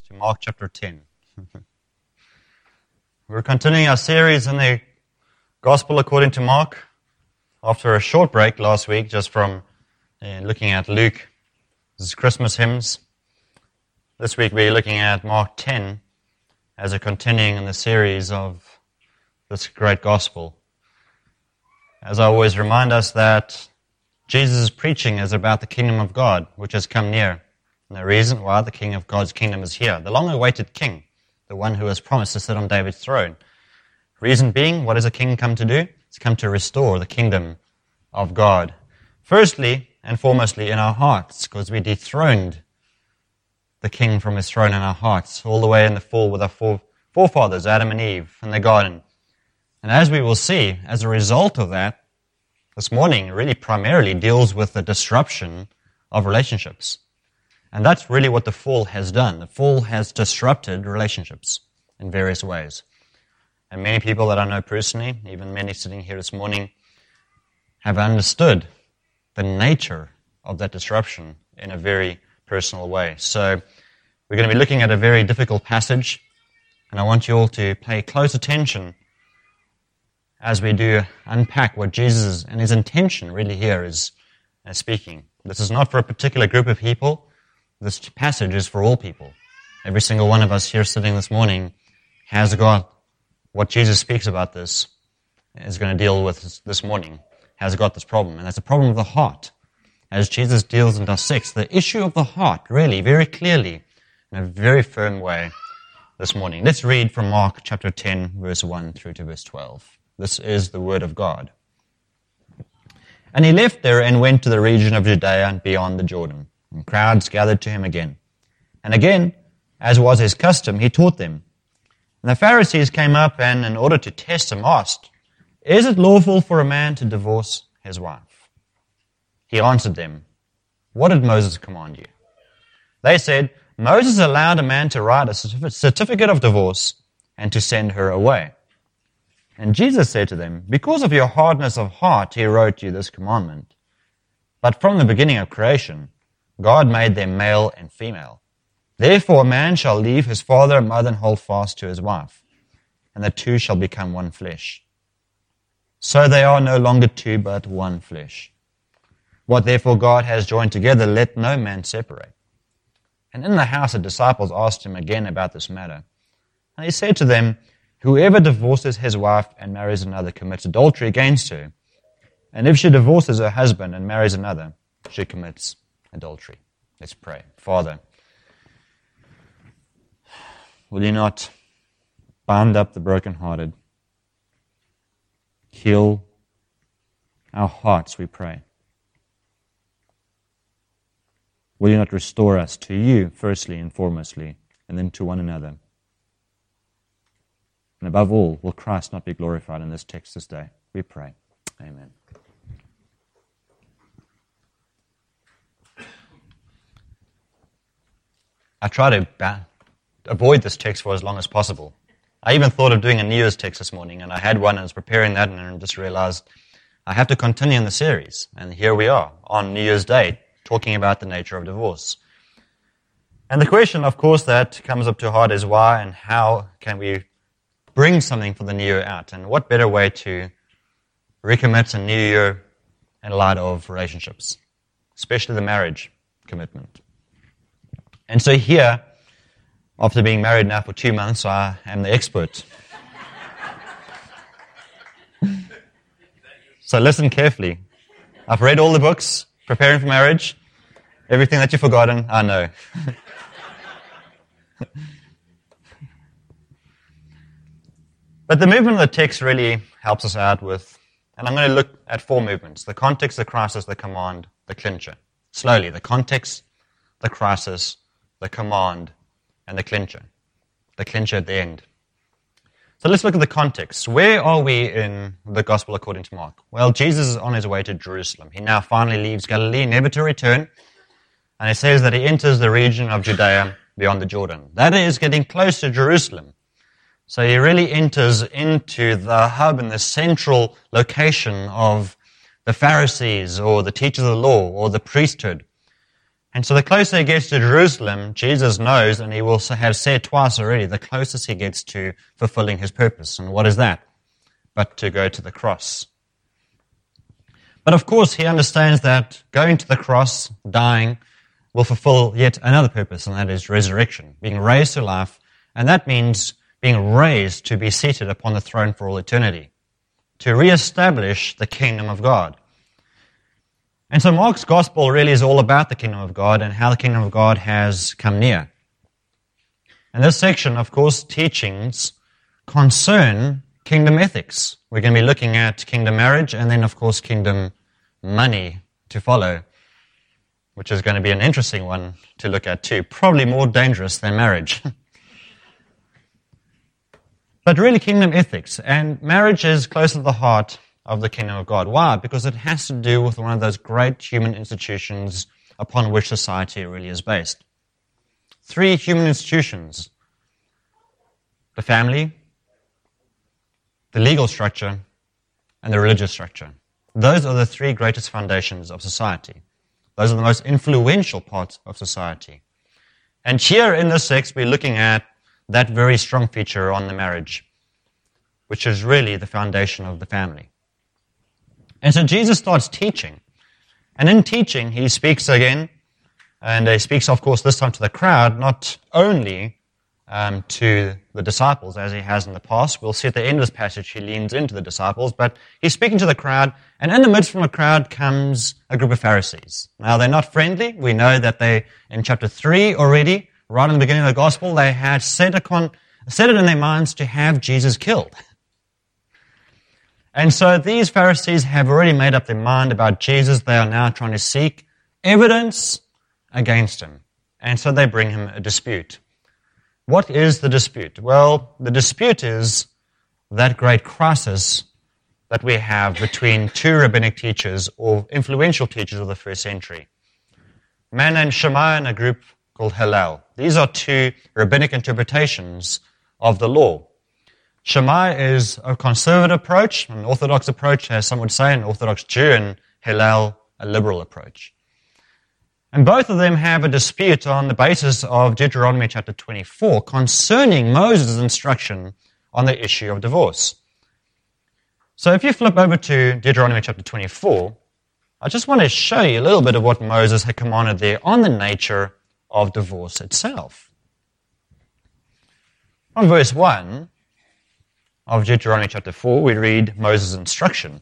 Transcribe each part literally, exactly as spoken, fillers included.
to Mark chapter ten. We're continuing our series in the Gospel according to Mark after a short break last week just from uh, looking at Luke, this is Christmas hymns. This week we're looking at Mark ten as a continuing in the series of this great Gospel. As I always remind us that Jesus' preaching is about the kingdom of God, which has come near. And the reason why the king of God's kingdom is here, the long-awaited king, the one who has promised to sit on David's throne. Reason being, what does a king come to do? He's come to restore the kingdom of God. Firstly and foremostly in our hearts, because we dethroned the king from his throne in our hearts, all the way in the fall with our forefathers, Adam and Eve, in the garden. And as we will see, as a result of that, this morning really primarily deals with the disruption of relationships. And that's really what the fall has done. The fall has disrupted relationships in various ways. And many people that I know personally, even many sitting here this morning, have understood the nature of that disruption in a very personal way. So we're going to be looking at a very difficult passage, and I want you all to pay close attention as we do unpack what Jesus and his intention really here is uh, speaking. This is not for a particular group of people. This passage is for all people. Every single one of us here sitting this morning has got what Jesus speaks about this, is going to deal with this morning, has got this problem. And that's the problem of the heart. As Jesus deals and dissects the issue of the heart, really, very clearly, in a very firm way this morning. Let's read from Mark chapter ten, verse one through to verse twelve. This is the word of God. And he left there and went to the region of Judea and beyond the Jordan. And crowds gathered to him again. And again, as was his custom, he taught them. And the Pharisees came up and, in order to test him, asked, "Is it lawful for a man to divorce his wife?" He answered them, "What did Moses command you?" They said, "Moses allowed a man to write a certificate of divorce and to send her away." And Jesus said to them, "Because of your hardness of heart, he wrote you this commandment. But from the beginning of creation, God made them male and female. Therefore a man shall leave his father and mother and hold fast to his wife, and the two shall become one flesh. So they are no longer two, but one flesh. What therefore God has joined together, let no man separate." And in the house the disciples asked him again about this matter. And he said to them, "Whoever divorces his wife and marries another commits adultery against her. And if she divorces her husband and marries another, she commits adultery." Let's pray. Father, will you not bind up the brokenhearted? Heal our hearts, we pray. Will you not restore us to you, firstly and foremostly, and then to one another? And above all, will Christ not be glorified in this text this day? We pray. Amen. I try to ba- avoid this text for as long as possible. I even thought of doing a New Year's text this morning, and I had one and I was preparing that, and I just realized I have to continue in the series. And here we are on New Year's Day, talking about the nature of divorce. And the question, of course, that comes up to heart is why and how can we bring something for the new year out? And what better way to recommit a new year in light of relationships, especially the marriage commitment. And so here, after being married now for two months, I am the expert. So listen carefully. I've read all the books, preparing for marriage. Everything that you've forgotten, I know. But the movement of the text really helps us out with, and I'm going to look at four movements: the context, the crisis, the command, the clincher. Slowly, the context, the crisis, the command, and the clincher. The clincher at the end. So let's look at the context. Where are we in the Gospel according to Mark? Well, Jesus is on his way to Jerusalem. He now finally leaves Galilee, never to return. And it says that he enters the region of Judea beyond the Jordan. That is getting close to Jerusalem. So he really enters into the hub and the central location of the Pharisees or the teachers of the law or the priesthood. And so the closer he gets to Jerusalem, Jesus knows, and he will have said twice already, the closest he gets to fulfilling his purpose. And what is that? But to go to the cross. But of course, he understands that going to the cross, dying, will fulfill yet another purpose, and that is resurrection, being raised to life. And that means being raised to be seated upon the throne for all eternity, to reestablish the kingdom of God. And so Mark's gospel really is all about the kingdom of God and how the kingdom of God has come near. And this section, of course, teachings concern kingdom ethics. We're going to be looking at kingdom marriage and then, of course, kingdom money to follow, which is going to be an interesting one to look at too. Probably more dangerous than marriage. But really kingdom ethics. And marriage is close to the heart of the kingdom of God. Why? Because it has to do with one of those great human institutions upon which society really is based. Three human institutions: the family, the legal structure, and the religious structure. Those are the three greatest foundations of society. Those are the most influential parts of society. And here in this text, we're looking at that very strong feature on the marriage, which is really the foundation of the family. And so Jesus starts teaching. And in teaching, he speaks again, and he speaks, of course, this time to the crowd, not only um, to the disciples, as he has in the past. We'll see at the end of this passage, he leans into the disciples, but he's speaking to the crowd, and in the midst from the crowd comes a group of Pharisees. Now, they're not friendly. We know that they, in chapter three already, right in the beginning of the gospel, they had set, a con- set it in their minds to have Jesus killed. And so these Pharisees have already made up their mind about Jesus. They are now trying to seek evidence against him. And so they bring him a dispute. What is the dispute? Well, the dispute is that great crisis that we have between two rabbinic teachers or influential teachers of the first century. A man named Shammai and a group called Hillel. These are two rabbinic interpretations of the law. Shammai is a conservative approach, an orthodox approach, as some would say, an orthodox Jew, and Hillel, a liberal approach. And both of them have a dispute on the basis of Deuteronomy chapter twenty-four concerning Moses' instruction on the issue of divorce. So if you flip over to Deuteronomy chapter twenty-four, I just want to show you a little bit of what Moses had commanded there on the nature of divorce itself. From verse one of Deuteronomy chapter four, we read Moses' instruction.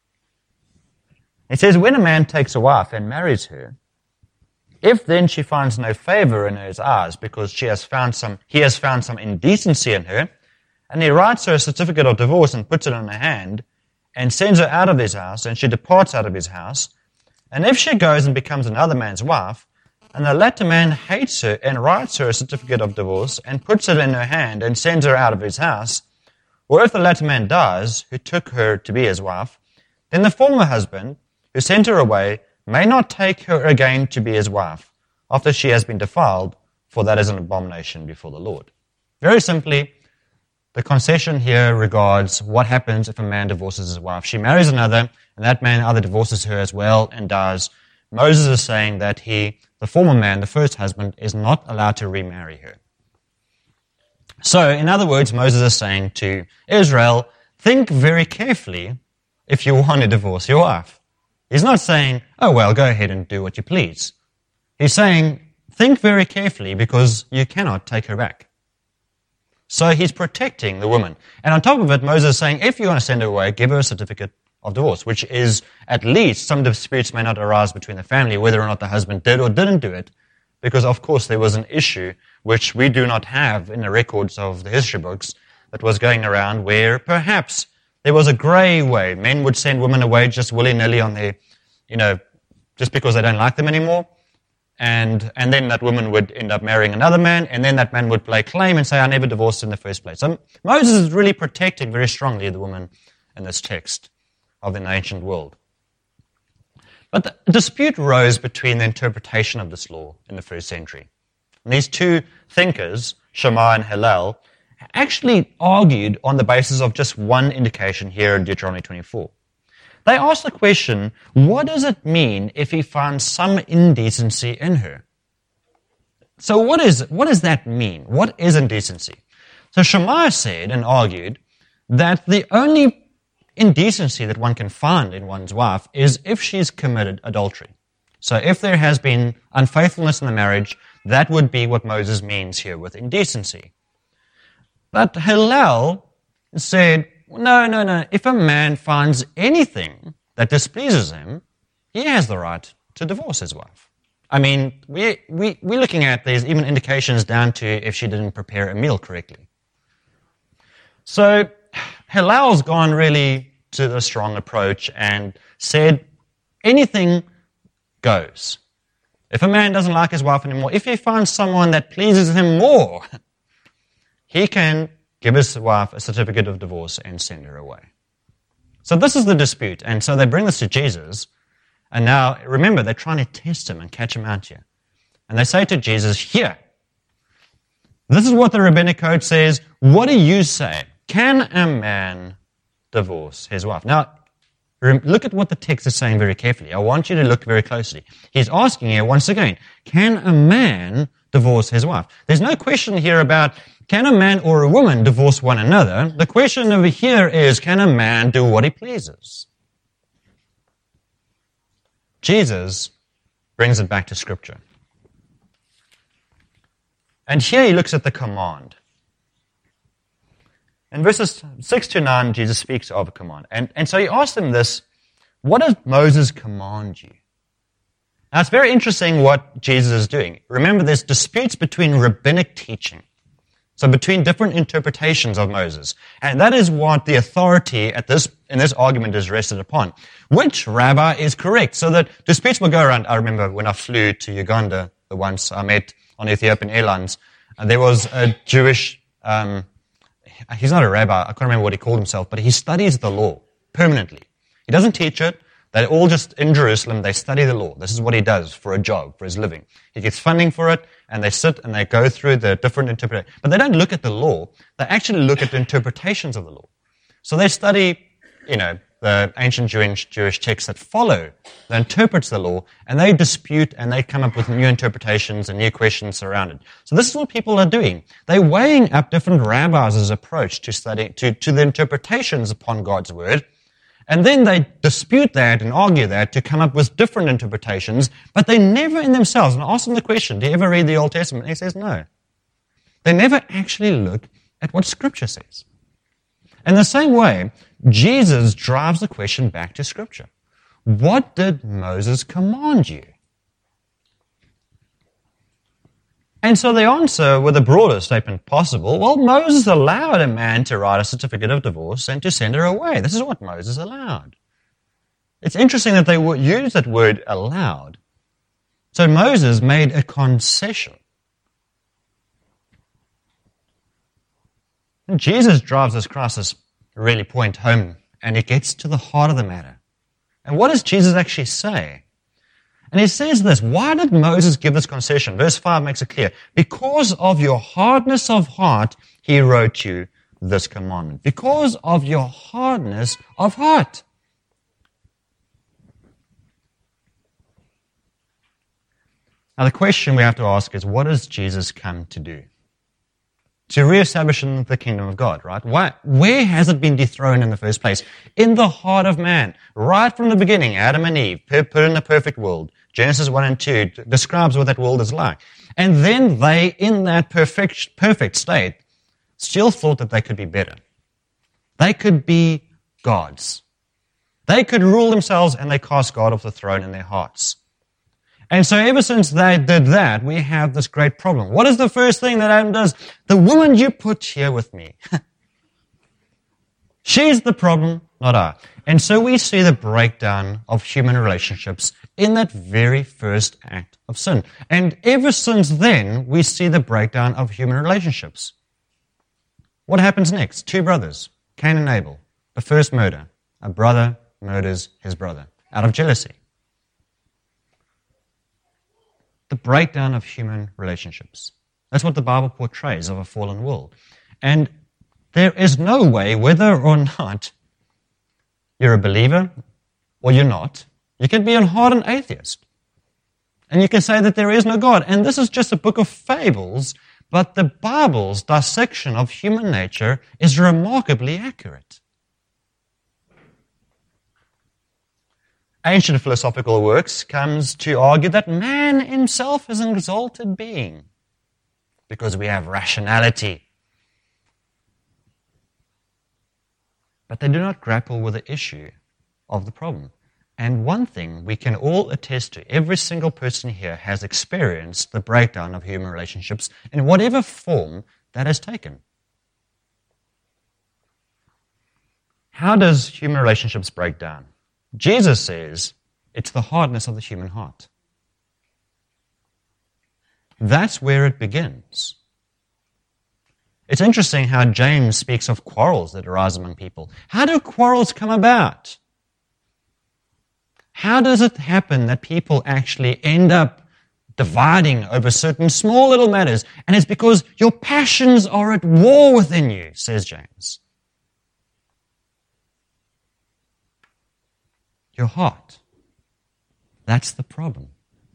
It says, "When a man takes a wife and marries her, if then she finds no favor in his eyes because she has found some, he has found some indecency in her, and he writes her a certificate of divorce and puts it in her hand, and sends her out of his house, and she departs out of his house, and if she goes and becomes another man's wife, and the latter man hates her and writes her a certificate of divorce and puts it in her hand and sends her out of his house, or if the latter man dies, who took her to be his wife, then the former husband, who sent her away, may not take her again to be his wife, after she has been defiled, for that is an abomination before the Lord." Very simply, the concession here regards what happens if a man divorces his wife. She marries another, and that man either divorces her as well and dies. Moses is saying that he, the former man, the first husband, is not allowed to remarry her. So, in other words, Moses is saying to Israel, think very carefully if you want to divorce your wife. He's not saying, oh, well, go ahead and do what you please. He's saying, think very carefully because you cannot take her back. So he's protecting the woman. And on top of it, Moses is saying, if you want to send her away, give her a certificate of divorce, which is at least some disputes may not arise between the family, whether or not the husband did or didn't do it, because of course there was an issue which we do not have in the records of the history books that was going around where perhaps there was a grey way. Men would send women away just willy-nilly on their, you know, just because they don't like them anymore. And and then that woman would end up marrying another man, and then that man would lay claim and say, I never divorced in the first place. So Moses is really protecting very strongly the woman in this text of the ancient world. But the dispute rose between the interpretation of this law in the first century. And these two thinkers, Shammai and Hillel, actually argued on the basis of just one indication here in Deuteronomy twenty-four. They ask the question, what does it mean if he finds some indecency in her? So what is what does that mean? What is indecency? So Shammai said and argued that the only indecency that one can find in one's wife is if she's committed adultery. So if there has been unfaithfulness in the marriage, that would be what Moses means here with indecency. But Hillel said, no, no, no, if a man finds anything that displeases him, he has the right to divorce his wife. I mean, we, we, we're looking at, there's even indications down to if she didn't prepare a meal correctly. So Hillel's gone really to the strong approach and said anything goes. If a man doesn't like his wife anymore, if he finds someone that pleases him more, he can give his wife a certificate of divorce and send her away. So this is the dispute. And so they bring this to Jesus. And now, remember, they're trying to test him and catch him out here. And they say to Jesus, here, this is what the rabbinic code says. What do you say? Can a man divorce his wife? Now, look at what the text is saying very carefully. I want you to look very closely. He's asking here once again, can a man divorce his wife? There's no question here about can a man or a woman divorce one another. The question over here is, can a man do what he pleases? Jesus brings it back to Scripture. And here he looks at the command. In verses six to nine, Jesus speaks of a command. And, and so he asks them this, what does Moses command you? Now it's very interesting what Jesus is doing. Remember, there's disputes between rabbinic teaching. So between different interpretations of Moses. And that is what the authority at this in this argument is rested upon. Which rabbi is correct? So that disputes will go around. I remember when I flew to Uganda, the once I met on Ethiopian Airlines, and there was a Jewish, um, he's not a rabbi, I can't remember what he called himself, but he studies the law permanently. He doesn't teach it. They're all just in Jerusalem, they study the law. This is what he does for a job, for his living. He gets funding for it, and they sit and they go through the different interpretations. But they don't look at the law, they actually look at the interpretations of the law. So they study, you know, the ancient Jewish, Jewish texts that follow, that interprets the law, and they dispute and they come up with new interpretations and new questions around it. So this is what people are doing. They're weighing up different rabbis' approach to study, to, to the interpretations upon God's word. And then they dispute that and argue that to come up with different interpretations, but they never in themselves, and I ask them the question, do you ever read the Old Testament? And he says no. They never actually look at what Scripture says. In the same way, Jesus drives the question back to Scripture. What did Moses command you? And so they answer with the broadest statement possible, well, Moses allowed a man to write a certificate of divorce and to send her away. This is what Moses allowed. It's interesting that they would use that word allowed. So Moses made a concession. And Jesus drives this crisis really point home, and it gets to the heart of the matter. And what does Jesus actually say? And he says this, why did Moses give this concession? Verse five makes it clear. Because of your hardness of heart, he wrote you this commandment. Because of your hardness of heart. Now the question we have to ask is, what does Jesus come to do? To reestablish the kingdom of God, right? Why, where has it been dethroned in the first place? In the heart of man. Right from the beginning, Adam and Eve, put in a perfect world. Genesis one and two describes what that world is like. And then they, in that perfect, perfect state, still thought that they could be better. They could be gods. They could rule themselves, and they cast God off the throne in their hearts. And so ever since they did that, we have this great problem. What is the first thing that Adam does? The woman you put here with me. She's the problem, not I. And so we see the breakdown of human relationships in that very first act of sin. And ever since then, we see the breakdown of human relationships. What happens next? Two brothers, Cain and Abel. The first murder. A brother murders his brother out of jealousy. The breakdown of human relationships. That's what the Bible portrays of a fallen world. And there is no way, whether or not you're a believer, or you're not. You can be a hardened atheist. And you can say that there is no God. And this is just a book of fables, but the Bible's dissection of human nature is remarkably accurate. Ancient philosophical works comes to argue that man himself is an exalted being because we have rationality. But they do not grapple with the issue of the problem. And one thing we can all attest to, every single person here has experienced the breakdown of human relationships in whatever form that has taken. How does human relationships break down? Jesus says it's the hardness of the human heart. That's where it begins. It's interesting how James speaks of quarrels that arise among people. How do quarrels come about? How does it happen that people actually end up dividing over certain small little matters? And it's because your passions are at war within you, says James. Your heart. That's the problem.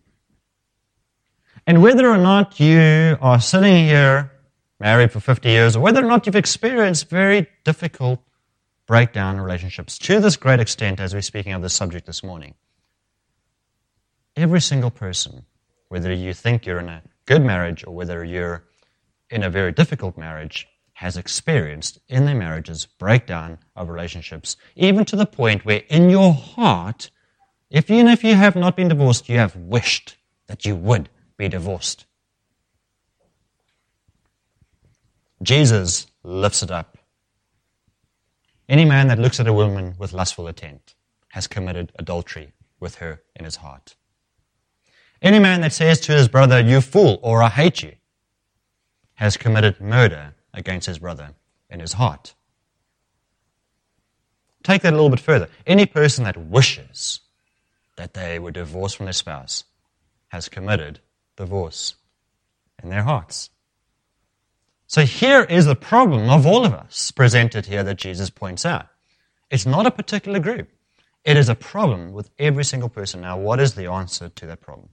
And whether or not you are sitting here married for fifty years, or whether or not you've experienced very difficult breakdown in relationships to this great extent as we're speaking of this subject this morning, every single person, whether you think you're in a good marriage or whether you're in a very difficult marriage, has experienced in their marriages breakdown of relationships, even to the point where in your heart, if even if you have not been divorced, you have wished that you would be divorced. Jesus lifts it up. Any man that looks at a woman with lustful intent has committed adultery with her in his heart. Any man that says to his brother, "You fool," or "I hate you," has committed murder against his brother in his heart. Take that a little bit further. Any person that wishes that they were divorced from their spouse has committed divorce in their hearts. So here is the problem of all of us presented here that Jesus points out. It's not a particular group. It is a problem with every single person. Now, what is the answer to that problem?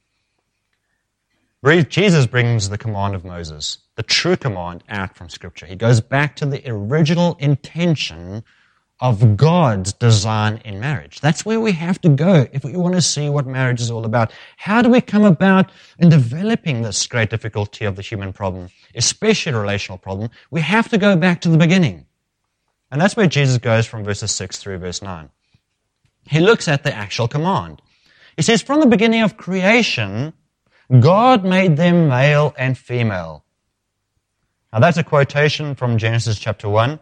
Jesus brings the command of Moses, the true command, out from Scripture. He goes back to the original intention of God's design in marriage. That's where we have to go if we want to see what marriage is all about. How do we come about in developing this great difficulty of the human problem, especially a relational problem? We have to go back to the beginning. And that's where Jesus goes from verses six through verse nine. He looks at the actual command. He says, from the beginning of creation, God made them male and female. Now that's a quotation from Genesis chapter one.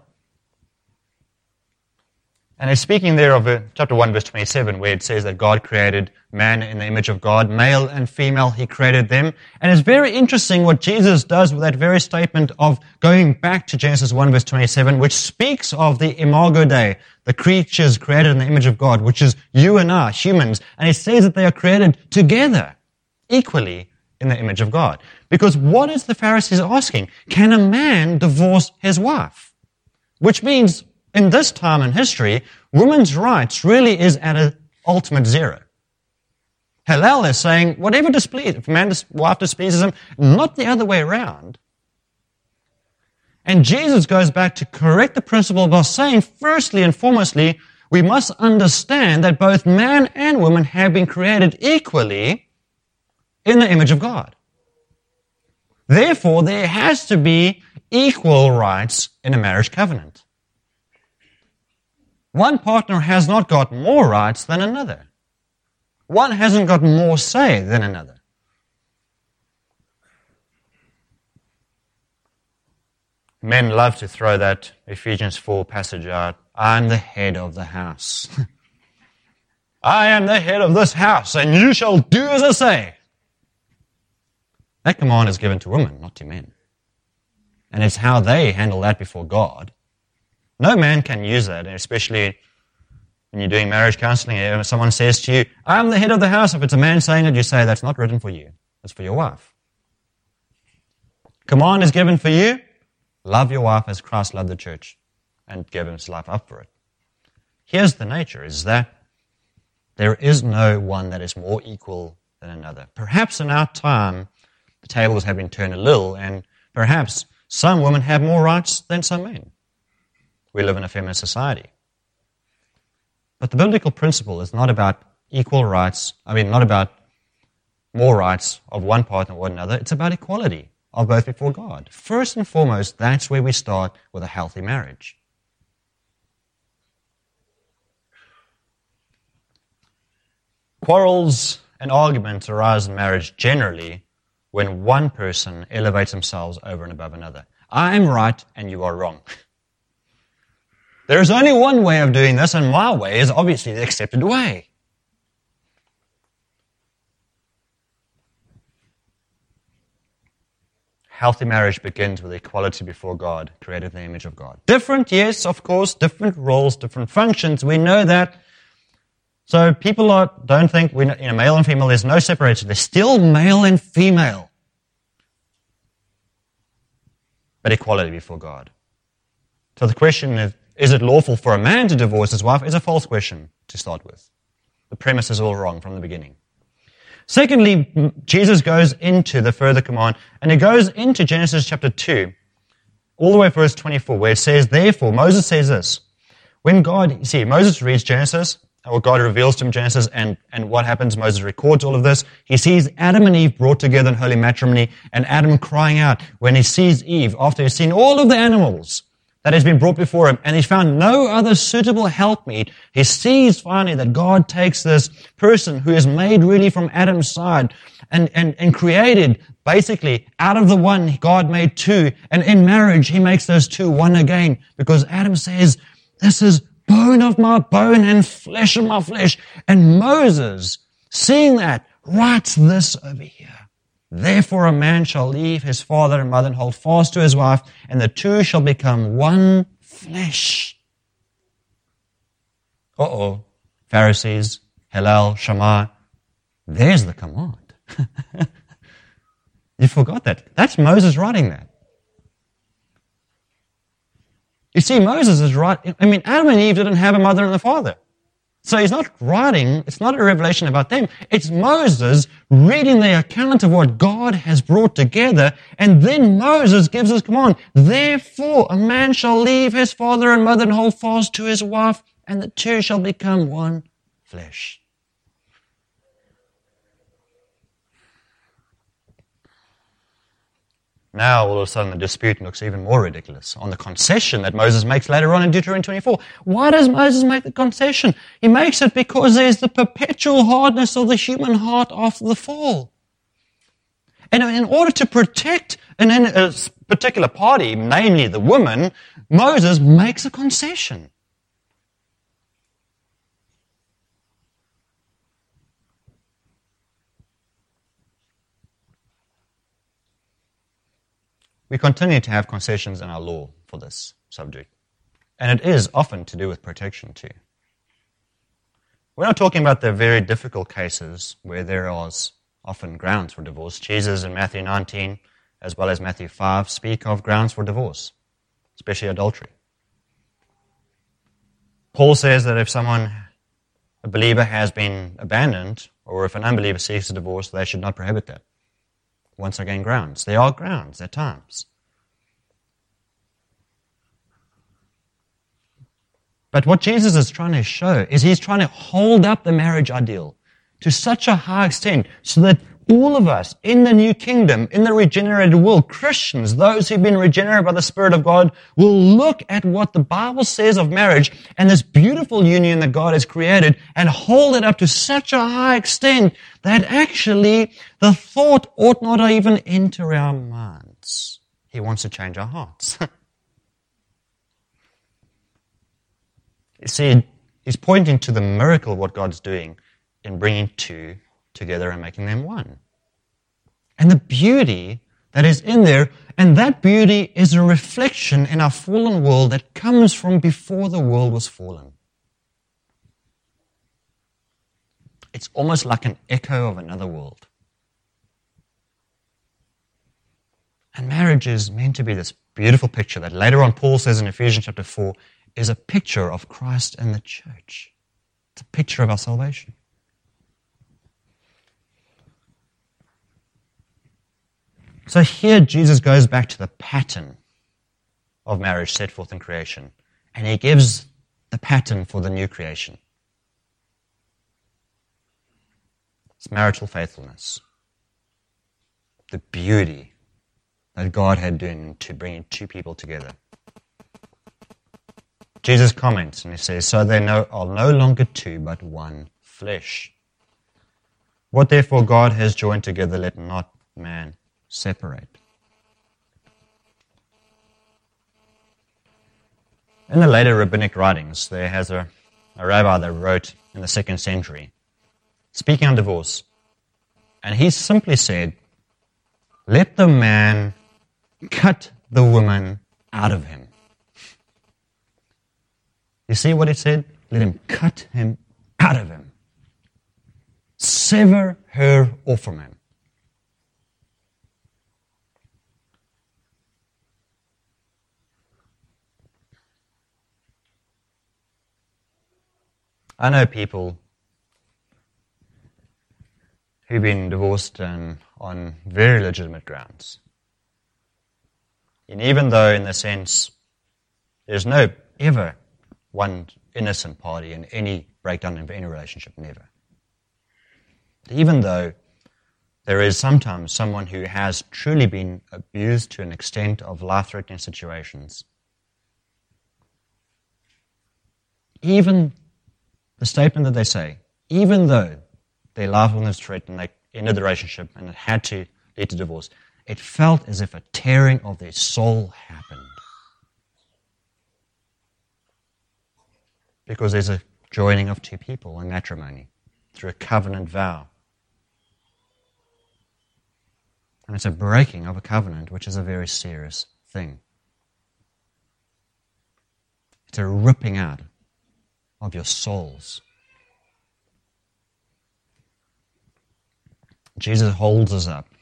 And it's speaking there of uh, chapter one, verse twenty-seven, where it says that God created man in the image of God, male and female, He created them. And it's very interesting what Jesus does with that very statement of going back to Genesis one, verse twenty-seven, which speaks of the imago Dei, the creatures created in the image of God, which is you and I, humans. And it says that they are created together, equally in the image of God. Because what is the Pharisees asking? Can a man divorce his wife? Which means, in this time in history, women's rights really is at an ultimate zero. Hillel is saying, whatever displeases, if a man's wife displeases him, not the other way around. And Jesus goes back to correct the principle by saying, firstly and foremostly, we must understand that both man and woman have been created equally in the image of God. Therefore, there has to be equal rights in a marriage covenant. One partner has not got more rights than another. One hasn't got more say than another. Men love to throw that Ephesians four passage out. I am the head of the house. I am the head of this house, and you shall do as I say. That command is given to women, not to men. And it's how they handle that before God. No man can use that, especially when you're doing marriage counseling. If someone says to you, I'm the head of the house, if it's a man saying it, you say, that's not written for you. It's for your wife. Command is given for you. Love your wife as Christ loved the church and gave his life up for it. Here's the nature, is that There is no one that is more equal than another. Perhaps in our time, the tables have been turned a little, and perhaps some women have more rights than some men. We live in a feminist society. But the biblical principle is not about equal rights, I mean, not about more rights of one partner or another. It's about equality of both before God. First and foremost, that's where we start with a healthy marriage. Quarrels and arguments arise in marriage generally when one person elevates themselves over and above another. I'm right and you are wrong. There's only one way of doing this, and my way is obviously the accepted way. Healthy marriage begins with equality before God, created in the image of God. Different, yes, of course, different roles, different functions. We know that. So people are, don't think, we know, you know, male and female, there's no separation. There's still male and female. But equality before God. So the question is, is it lawful for a man to divorce his wife? Is a false question to start with. The premise is all wrong from the beginning. Secondly, Jesus goes into the further command, and he goes into Genesis chapter two, all the way to verse twenty-four, where it says, therefore, Moses says this, when God, you see, Moses reads Genesis, or God reveals to him Genesis, and, and what happens, Moses records all of this. He sees Adam and Eve brought together in holy matrimony, and Adam crying out when he sees Eve, after he's seen all of the animals that has been brought before him, and he's found no other suitable helpmeet. He sees finally that God takes this person who is made really from Adam's side and, and, and created basically out of the one, God made two. And in marriage, he makes those two one again, because Adam says, this is bone of my bone and flesh of my flesh. And Moses, seeing that, writes this over here. Therefore a man shall leave his father and mother and hold fast to his wife, and the two shall become one flesh. Uh-oh. Pharisees, Hillel, Shammai. There's the command. You forgot that. That's Moses writing that. You see, Moses is right. I mean, Adam and Eve didn't have a mother and a father. So he's not writing, it's not a revelation about them. It's Moses reading the account of what God has brought together, and then Moses gives his command. Therefore, a man shall leave his father and mother and hold fast to his wife, and the two shall become one flesh. Now, all of a sudden, the dispute looks even more ridiculous on the concession that Moses makes later on in Deuteronomy twenty-four. Why does Moses make the concession? He makes it because there's the perpetual hardness of the human heart after the fall. And in order to protect an, a particular party, namely the woman, Moses makes a concession. We continue to have concessions in our law for this subject. And it is often to do with protection too. We're not talking about the very difficult cases where there are often grounds for divorce. Jesus in Matthew nineteen, as well as Matthew five, speak of grounds for divorce, especially adultery. Paul says that if someone, a believer, has been abandoned, or if an unbeliever seeks a divorce, they should not prohibit that. Once again, grounds. There are grounds at times. But what Jesus is trying to show is he's trying to hold up the marriage ideal to such a high extent so that all of us in the new kingdom, in the regenerated world, Christians, those who've been regenerated by the Spirit of God, will look at what the Bible says of marriage and this beautiful union that God has created and hold it up to such a high extent that actually the thought ought not even enter our minds. He wants to change our hearts. You see, he's pointing to the miracle of what God's doing in bringing two together and making them one. And the beauty that is in there, and that beauty is a reflection in our fallen world that comes from before the world was fallen. It's almost like an echo of another world. And marriage is meant to be this beautiful picture that later on Paul says in Ephesians chapter four is a picture of Christ and the church. It's a picture of our salvation. So here Jesus goes back to the pattern of marriage set forth in creation, and he gives the pattern for the new creation. It's marital faithfulness. The beauty that God had done to bring two people together. Jesus comments and he says, so they know, are no longer two, but one flesh. What therefore God has joined together, let not man separate. In the later rabbinic writings, there has a, a rabbi that wrote in the second century, speaking on divorce, and he simply said, let the man cut the woman out of him. You see what he said? Let him cut him out of him. Sever her off from him. I know people who've been divorced and on very legitimate grounds. And even though, in the sense, there's no ever one innocent party in any breakdown of any relationship, never. Even though there is sometimes someone who has truly been abused to an extent of life-threatening situations, even the statement that they say, even though their life was threatened, they ended the relationship and it had to lead to divorce, it felt as if a tearing of their soul happened. Because there's a joining of two people in matrimony through a covenant vow. And it's a breaking of a covenant, which is a very serious thing. It's a ripping out of your souls. Jesus holds us up.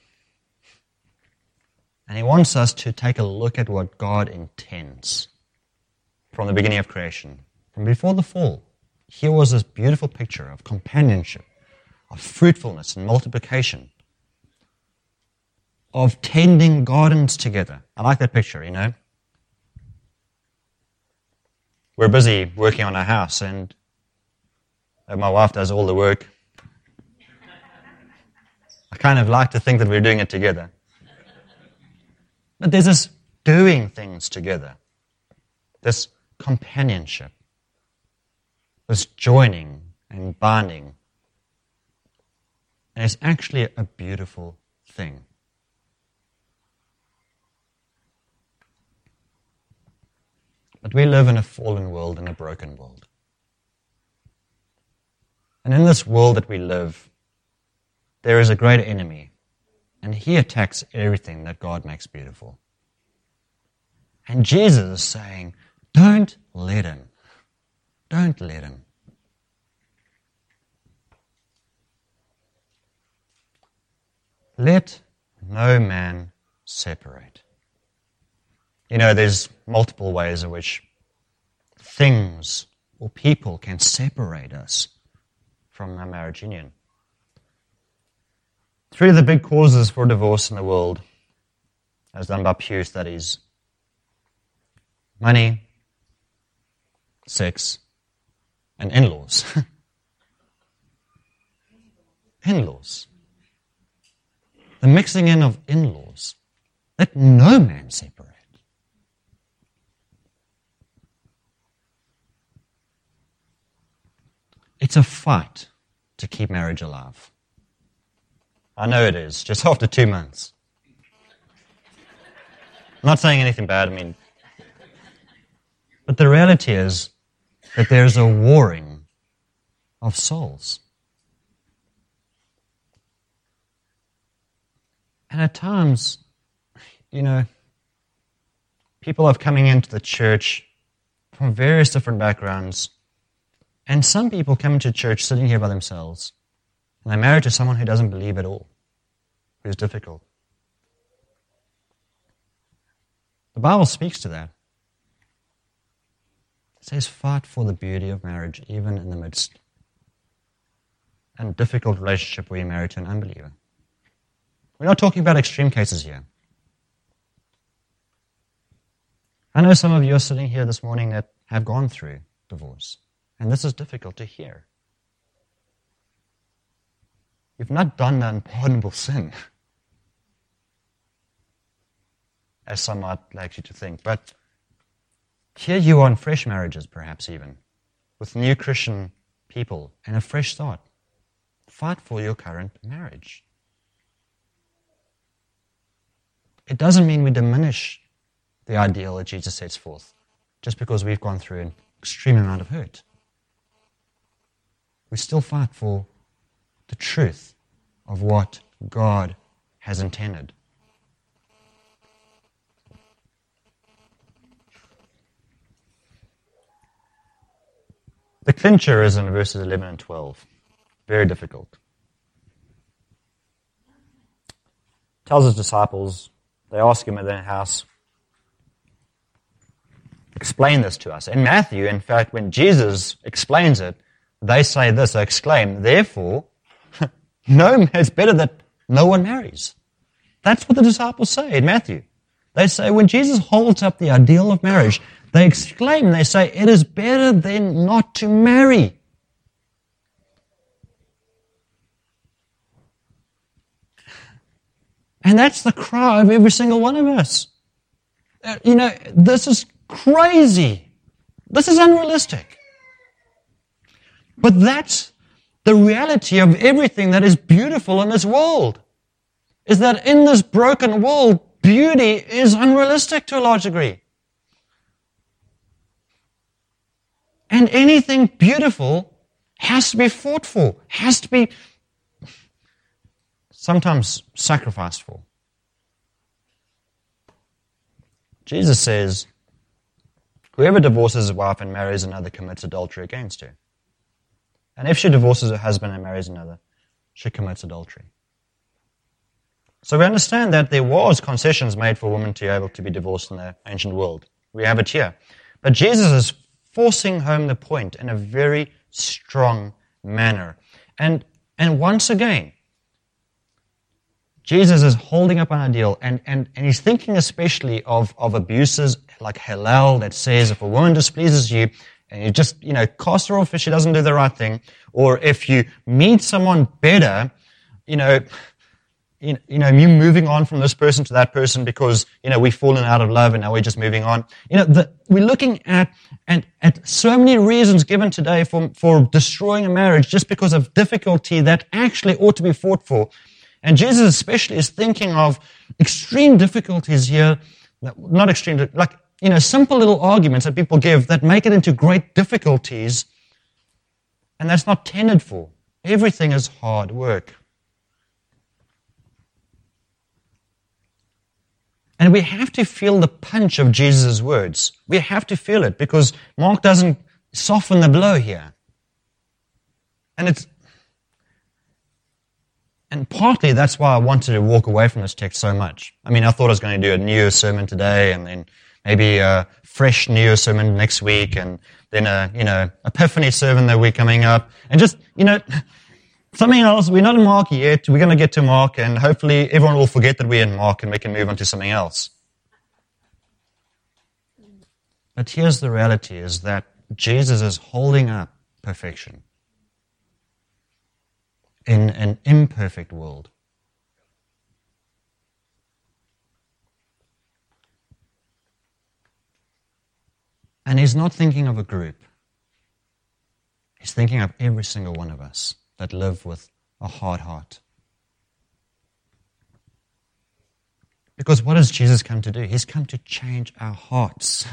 And he wants us to take a look at what God intends from the beginning of creation. From before the fall, here was this beautiful picture of companionship, of fruitfulness and multiplication, of tending gardens together. I like that picture, you know. We're busy working on our house, and my wife does all the work. I kind of like to think that we're doing it together. But there's this doing things together, this companionship, this joining and bonding. And it's actually a beautiful thing. But we live in a fallen world, in a broken world. And in this world that we live, there is a great enemy, and he attacks everything that God makes beautiful. And Jesus is saying, don't let him. Don't let him. Let no man separate. You know, there's multiple ways in which things or people can separate us from our marriage union. Three of the big causes for divorce in the world, as done by Pew studies: money, sex, and in-laws. In-laws. The mixing in of in-laws. Let no man separate. It's a fight to keep marriage alive. I know it is, just after two months. I'm not saying anything bad, I mean, but the reality is that there's a warring of souls. And at times, you know, people are coming into the church from various different backgrounds, and some people come into church sitting here by themselves, and they're married to someone who doesn't believe at all, who's difficult. The Bible speaks to that. It says, fight for the beauty of marriage, even in the midst of a difficult relationship where you're married to an unbeliever. We're not talking about extreme cases here. I know some of you are sitting here this morning that have gone through divorce, and this is difficult to hear. You've not done the unpardonable sin, as some might like you to think, but here you are in fresh marriages, perhaps even, with new Christian people and a fresh start. Fight for your current marriage. It doesn't mean we diminish the ideal that Jesus sets forth just because we've gone through an extreme amount of hurt. We still fight for the truth of what God has intended. The clincher is in verses eleven and twelve. Very difficult. Tells his disciples, they ask him in their house, explain this to us. In Matthew, in fact, when Jesus explains it, they say this, they exclaim, therefore, no, it's better that no one marries. That's what the disciples say in Matthew. They say when Jesus holds up the ideal of marriage, they exclaim, they say, it is better than not to marry. And that's the cry of every single one of us. Uh, you know, this is crazy. This is unrealistic. But that's the reality of everything that is beautiful in this world. Is that in this broken world, beauty is unrealistic to a large degree. And anything beautiful has to be fought for, has to be sometimes sacrificed for. Jesus says, whoever divorces his wife and marries another commits adultery against her. And if she divorces her husband and marries another, she commits adultery. So we understand that there was concessions made for women to be able to be divorced in the ancient world. We have it here. But Jesus is forcing home the point in a very strong manner. And, and once again, Jesus is holding up an ideal, and, and, and he's thinking especially of, of abuses like Hillel that says if a woman displeases you and you just, you know, cast her off if she doesn't do the right thing, or if you meet someone better, you know, you, you know, you moving on from this person to that person because, you know, we've fallen out of love and now we're just moving on. You know, the, we're looking at, at, at so many reasons given today for, for destroying a marriage just because of difficulty that actually ought to be fought for. And Jesus especially is thinking of extreme difficulties here, not extreme, like, you know, simple little arguments that people give that make it into great difficulties, and that's not tended for. Everything is hard work. And we have to feel the punch of Jesus' words. We have to feel it because Mark doesn't soften the blow here. And it's And partly that's why I wanted to walk away from this text so much. I mean, I thought I was going to do a New Year's sermon today, and then maybe a fresh New Year's sermon next week, and then a, you know, Epiphany sermon the week coming up, and just, you know, something else. We're not in Mark yet. We're going to get to Mark, and hopefully everyone will forget that we're in Mark, and we can move on to something else. But here's the reality, is that Jesus is holding up perfection in an imperfect world. And he's not thinking of a group. He's thinking of every single one of us that live with a hard heart. Because what does Jesus come to do? He's come to change our hearts.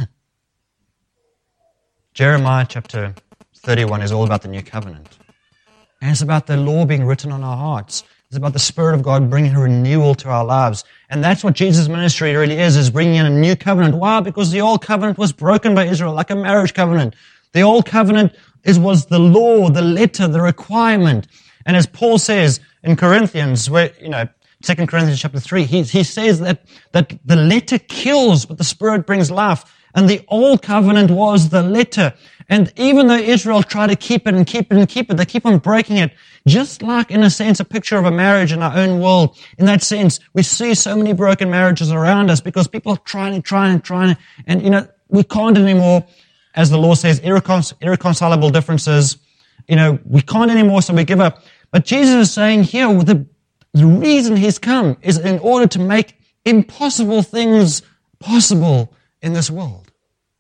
Jeremiah chapter thirty-one is all about the new covenant. And it's about the law being written on our hearts. It's about the Spirit of God bringing a renewal to our lives. And that's what Jesus' ministry really is, is bringing in a new covenant. Why? Because the old covenant was broken by Israel, like a marriage covenant. The old covenant is, was the law, the letter, the requirement. And as Paul says in Corinthians, where, you know, Second Corinthians chapter three, he, he says that, that the letter kills, but the Spirit brings life. And the old covenant was the letter. And even though Israel tried to keep it and keep it and keep it, they keep on breaking it. Just like, in a sense, a picture of a marriage in our own world. In that sense, we see so many broken marriages around us because people are trying and trying and trying. And, you know, we can't anymore, as the law says, irrecon- irreconcilable differences. You know, we can't anymore, so we give up. But Jesus is saying here, the, the reason he's come is in order to make impossible things possible in this world.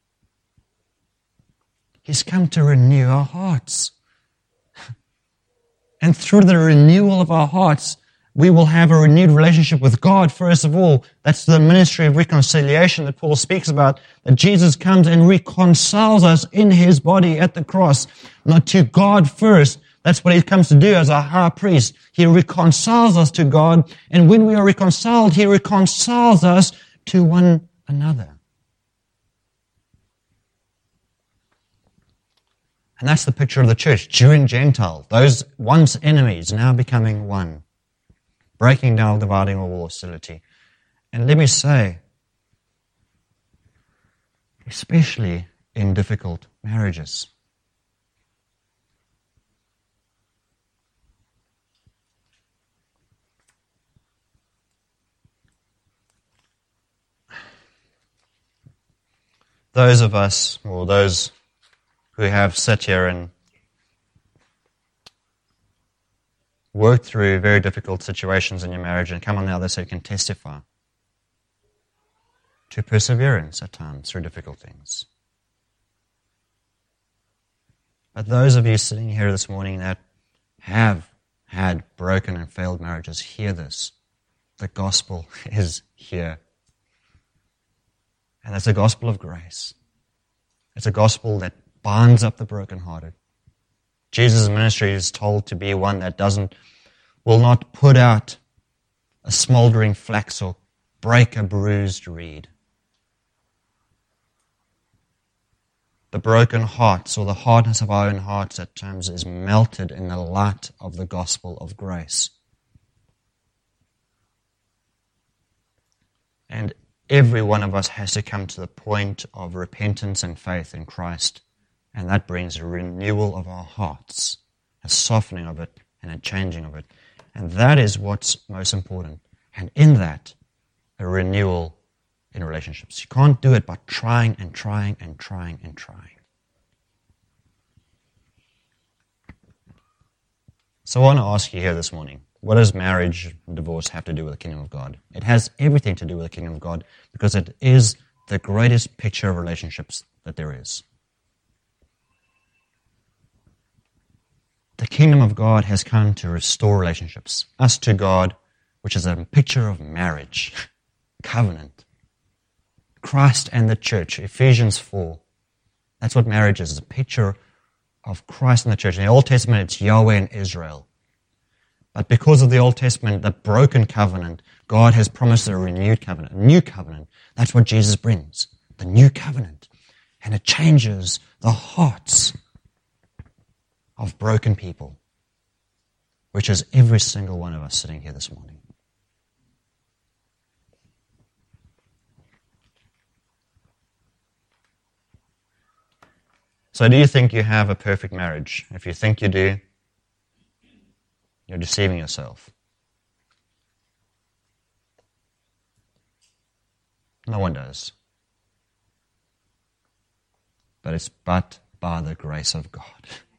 He's come to renew our hearts. And through the renewal of our hearts, we will have a renewed relationship with God, first of all. That's the ministry of reconciliation that Paul speaks about, that Jesus comes and reconciles us in his body at the cross, not to God first. That's what he comes to do as our high priest. He reconciles us to God, and when we are reconciled, he reconciles us to one another. And that's the picture of the church, Jew and Gentile, those once enemies now becoming one, breaking down, dividing wall hostility. And let me say, especially in difficult marriages. Those of us, or those who have sat here and worked through very difficult situations in your marriage and come on the other side can testify to perseverance at times through difficult things. But those of you sitting here this morning that have had broken and failed marriages, hear this. The gospel is here. And it's a gospel of grace. It's a gospel that binds up the brokenhearted. Jesus' ministry is told to be one that doesn't, will not put out a smoldering flax or break a bruised reed. The broken hearts, or the hardness of our own hearts at times, is melted in the light of the gospel of grace. And every one of us has to come to the point of repentance and faith in Christ. And that brings a renewal of our hearts, a softening of it, and a changing of it. And that is what's most important. And in that, a renewal in relationships. You can't do it by trying and trying and trying and trying. So I want to ask you here this morning, what does marriage and divorce have to do with the kingdom of God? It has everything to do with the kingdom of God because it is the greatest picture of relationships that there is. The kingdom of God has come to restore relationships. Us to God, which is a picture of marriage, covenant. Christ and the church, Ephesians four. That's what marriage is, it's a picture of Christ and the church. In the Old Testament, it's Yahweh and Israel. But because of the Old Testament, the broken covenant, God has promised a renewed covenant, a new covenant. That's what Jesus brings, the new covenant. And it changes the hearts of broken people, which is every single one of us sitting here this morning. So do you think you have a perfect marriage? If you think you do, you're deceiving yourself. No one does. But it's but by the grace of God.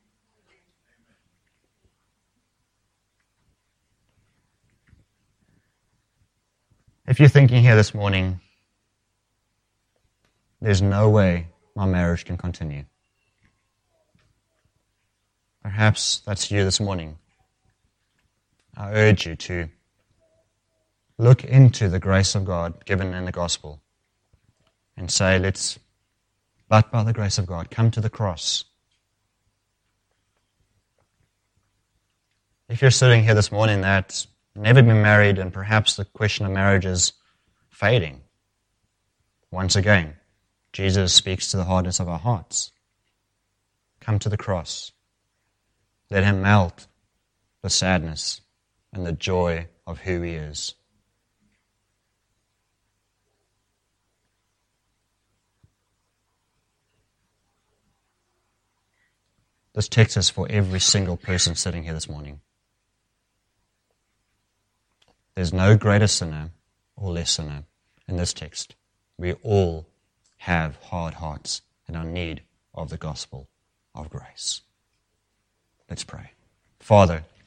If you're thinking here this morning, there's no way my marriage can continue. Perhaps that's you this morning. I urge you to look into the grace of God given in the gospel and say, let's, but by the grace of God, come to the cross. If you're sitting here this morning that's never been married and perhaps the question of marriage is fading, once again, Jesus speaks to the hardness of our hearts. Come to the cross. Let him melt the sadness and the joy of who he is. This text is for every single person sitting here this morning. There's no greater sinner or less sinner in this text. We all have hard hearts and are in need of the gospel of grace. Let's pray. Father,